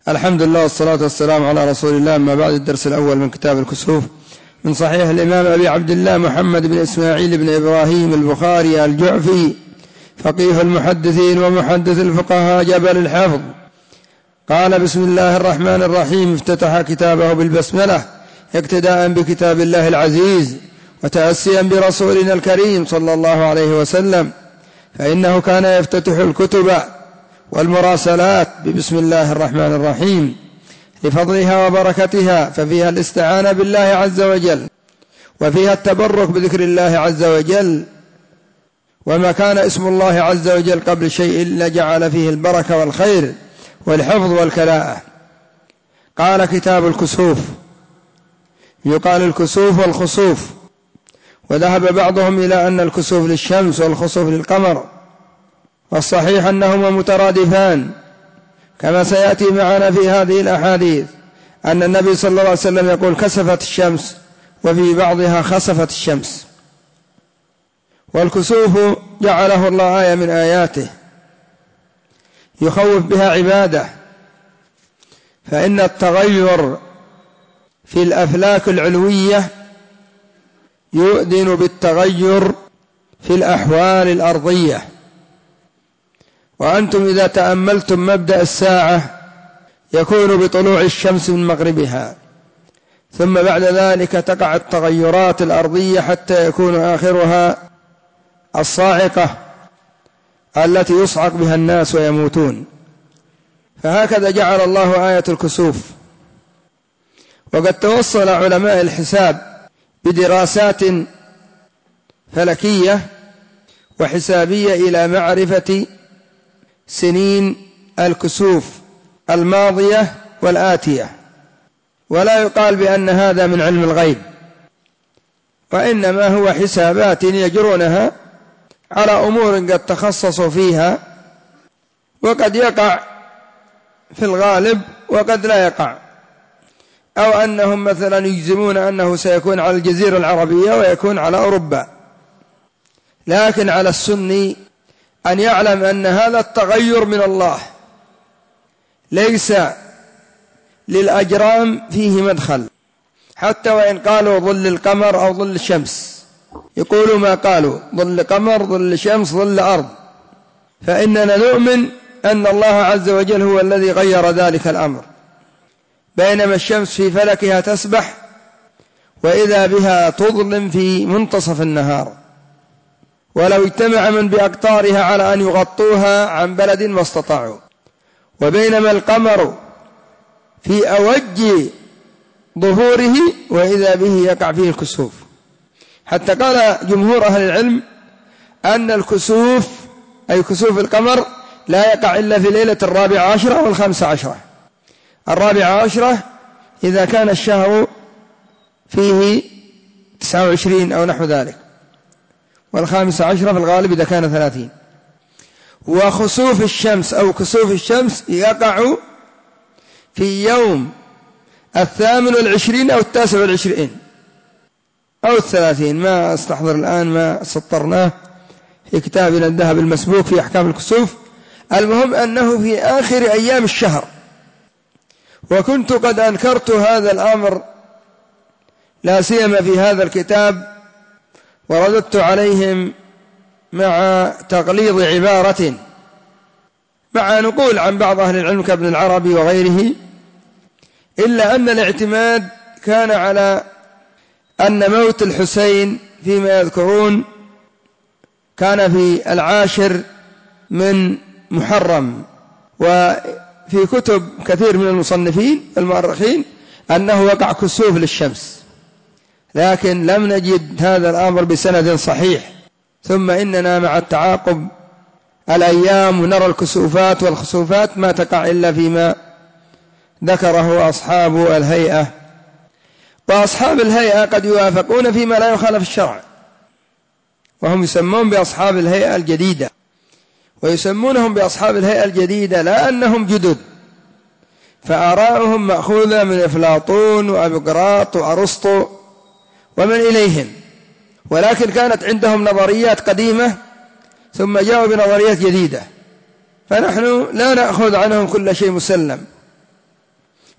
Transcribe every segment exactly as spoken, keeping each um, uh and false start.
الحمد لله والصلاة والسلام على رسول الله. أما بعد، الدرس الأول من كتاب الكسوف من صحيح الإمام أبي عبد الله محمد بن إسماعيل بن إبراهيم البخاري الجعفي فقيه المحدثين ومحدث الفقهاء جبل الحافظ. قال: بسم الله الرحمن الرحيم. افتتح كتابه بالبسملة اقتداء بكتاب الله العزيز وتأسيا برسولنا الكريم صلى الله عليه وسلم، فإنه كان يفتتح الكتب والمراسلات ببسم الله الرحمن الرحيم لفضلها وبركتها، ففيها الاستعانة بالله عز وجل، وفيها التبرك بذكر الله عز وجل، وما كان اسم الله عز وجل قبل شيء إلا جعل فيه البركة والخير والحفظ والكلاءة. قال: كتاب الكسوف. يقال الكسوف والخسوف، وذهب بعضهم إلى أن الكسوف للشمس والخسوف للقمر، والصحيح أنهما مترادفان، كما سيأتي معنا في هذه الأحاديث أن النبي صلى الله عليه وسلم يقول: كسفت الشمس، وفي بعضها خسفت الشمس. والكسوف جعله الله آية من آياته يخوف بها عباده، فإن التغير في الأفلاك العلوية يؤذن بالتغير في الأحوال الأرضية. وأنتم إذا تأملتم مبدأ الساعة يكون بطلوع الشمس من مغربها، ثم بعد ذلك تقع التغيرات الأرضية حتى يكون آخرها الصاعقة التي يصعق بها الناس ويموتون. فهكذا جعل الله آية الكسوف. وقد توصل علماء الحساب بدراسات فلكية وحسابية إلى معرفة سنين الكسوف الماضية والآتية، ولا يقال بأن هذا من علم الغيب، وإنما هو حسابات يجرونها على أمور قد تخصصوا فيها، وقد يقع في الغالب وقد لا يقع، أو أنهم مثلا يجزمون أنه سيكون على الجزيرة العربية ويكون على أوروبا. لكن على السني أن يعلم أن هذا التغير من الله، ليس للأجرام فيه مدخل، حتى وإن قالوا ظل القمر أو ظل الشمس، يقولوا ما قالوا ظل قمر ظل شمس ظل أرض، فإننا نؤمن أن الله عز وجل هو الذي غير ذلك الأمر. بينما الشمس في فلكها تسبح، وإذا بها تظلم في منتصف النهار، ولو اجتمع من بأقطارها على أن يغطوها عن بلد ما استطاعوا. وبينما القمر في أوج ظهوره، وإذا به يقع فيه الكسوف، حتى قال جمهور أهل العلم أن الكسوف أي كسوف القمر لا يقع إلا في ليلة الرابعة عشرة والخامسة عشرة. الرابعة عشرة إذا كان الشهر فيه تسعة وعشرين أو نحو ذلك، والخامسة عشرة في الغالب إذا كان ثلاثين. وخسوف الشمس أو كسوف الشمس يقع في يوم الثامن والعشرين أو التاسع والعشرين أو الثلاثين، ما استحضر الآن، ما سطرناه في كتابنا الذهب المسبوك في أحكام الكسوف. المهم أنه في آخر أيام الشهر. وكنت قد أنكرت هذا الأمر لا سيما في هذا الكتاب، ورددت عليهم مع تغليظ عبارة، مع نقول عن بعض أهل العلم كابن العربي وغيره، إلا أن الاعتماد كان على أن موت الحسين فيما يذكرون كان في العاشر من محرم، وفي كتب كثير من المصنفين المؤرخين أنه وقع كسوف للشمس، لكن لم نجد هذا الأمر بسند صحيح. ثم إننا مع التعاقب الأيام ونرى الكسوفات والخسوفات ما تقع إلا فيما ذكره أصحاب الهيئة، وأصحاب الهيئة قد يوافقون فيما لا يخالف الشرع، وهم يسمون بأصحاب الهيئة الجديدة، ويسمونهم بأصحاب الهيئة الجديدة لا أنهم جدد، فآراؤهم مأخوذة من أفلاطون وأبقراط وأرسطو ومن إليهم، ولكن كانت عندهم نظريات قديمة ثم جاءوا بنظريات جديدة، فنحن لا نأخذ عنهم كل شيء مسلم،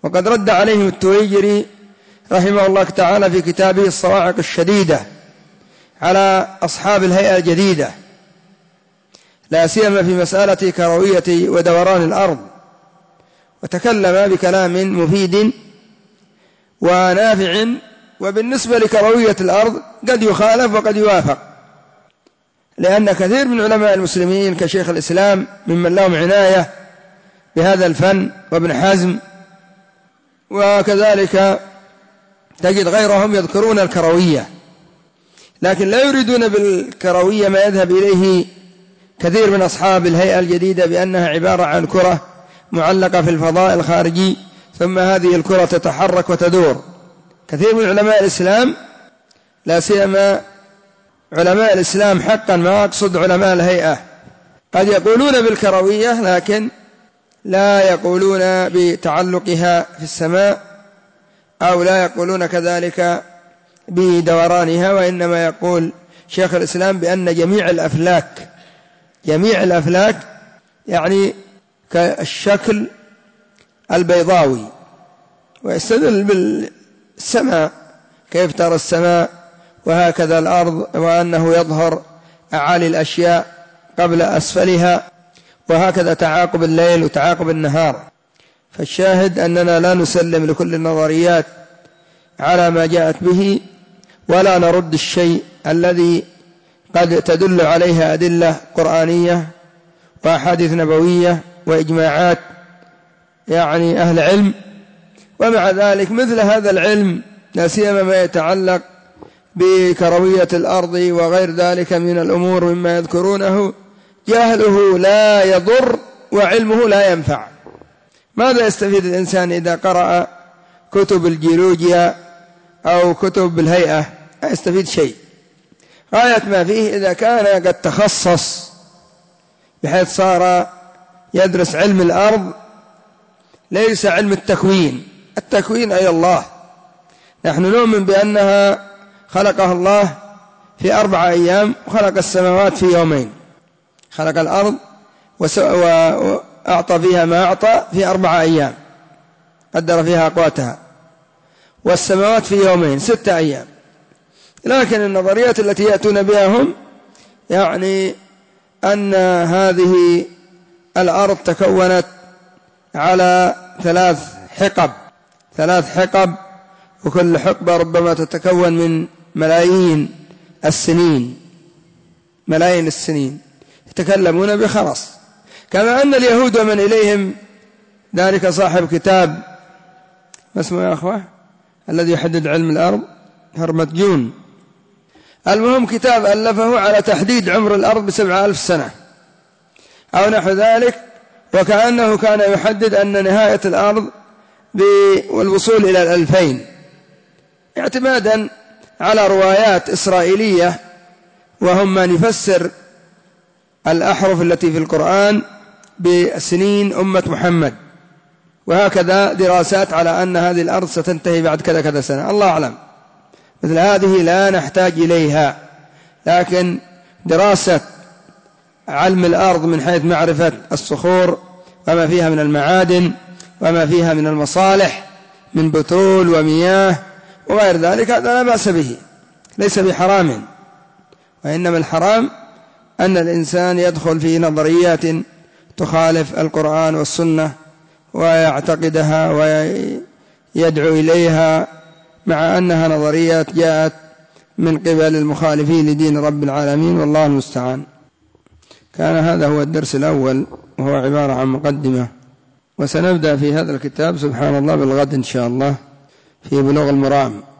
وقد رد عليهم التويجري رحمه الله تعالى في كتابه الصواعق الشديدة على أصحاب الهيئة الجديدة، لا سيما في مسألة كروية ودوران الأرض، وتكلم بكلام مفيد ونافع. وبالنسبة لكروية الأرض قد يخالف وقد يوافق، لأن كثير من علماء المسلمين كشيخ الإسلام ممن لهم عناية بهذا الفن وابن حزم، وكذلك تجد غيرهم يذكرون الكروية، لكن لا يريدون بالكروية ما يذهب إليه كثير من أصحاب الهيئة الجديدة بأنها عبارة عن كرة معلقة في الفضاء الخارجي، ثم هذه الكرة تتحرك وتدور. كثير من علماء الإسلام، لا سيما علماء الإسلام حقا، ما أقصد علماء الهيئة، قد يقولون بالكروية لكن لا يقولون بتعلقها في السماء، أو لا يقولون كذلك بدورانها، وإنما يقول شيخ الإسلام بأن جميع الأفلاك جميع الأفلاك يعني كالشكل البيضاوي، ويستدل بالسماء كيف ترى السماء وهكذا الأرض، وأنه يظهر أعالي الأشياء قبل أسفلها، وهكذا تعاقب الليل وتعاقب النهار. فالشاهد أننا لا نسلم لكل النظريات على ما جاءت به، ولا نرد الشيء الذي قد تدل عليها أدلة قرآنية وأحاديث نبوية وإجماعات يعني أهل علم. ومع ذلك مثل هذا العلم، لا سيما ما يتعلق بكروية الأرض وغير ذلك من الأمور مما يذكرونه، جهله لا يضر وعلمه لا ينفع. ماذا يستفيد الإنسان إذا قرأ كتب الجيولوجيا أو كتب الهيئة؟ لا يستفيد شيء. غاية ما فيه إذا كان قد تخصص بحيث صار يدرس علم الأرض، ليس علم التكوين. التكوين أي الله، نحن نؤمن بأنها خلقها الله في أربعة أيام، وخلق السماوات في يومين. خلق الأرض وأعطى فيها ما أعطى في أربعة أيام، قدر فيها أقواتها، والسماوات في يومين، ستة أيام. لكن النظريات التي يأتون بها هم يعني أن هذه الأرض تكونت على ثلاث حقب ثلاث حقب وكل حقبة ربما تتكون من ملايين السنين ملايين السنين يتكلمون بخرص. كما أن اليهود ومن إليهم، ذلك صاحب كتاب ما اسمه يا أخوة الذي يحدد علم الأرض، هرمتجون، المهم كتاب ألفه على تحديد عمر الأرض بسبعة ألف سنة أو نحو ذلك، وكأنه كان يحدد أن نهاية الأرض والوصول إلى الألفين، اعتمادا على روايات إسرائيلية، وهم من يفسر الأحرف التي في القرآن بسنين أمة محمد، وهكذا دراسات على أن هذه الأرض ستنتهي بعد كذا كذا سنة. الله أعلم، مثل هذه لا نحتاج إليها، لكن دراسة علم الأرض من حيث معرفة الصخور وما فيها من المعادن وما فيها من المصالح من بترول ومياه وغير ذلك، هذا لا بأس به، ليس بحرام. وإنما الحرام أن الإنسان يدخل في نظريات تخالف القرآن والسنة ويعتقدها ويدعو إليها، مع أنها نظريات جاءت من قبل المخالفين لدين رب العالمين، والله المستعان. كان هذا هو الدرس الأول، وهو عبارة عن مقدمة، وسنبدأ في هذا الكتاب سبحان الله بالغد إن شاء الله في بلوغ المرام.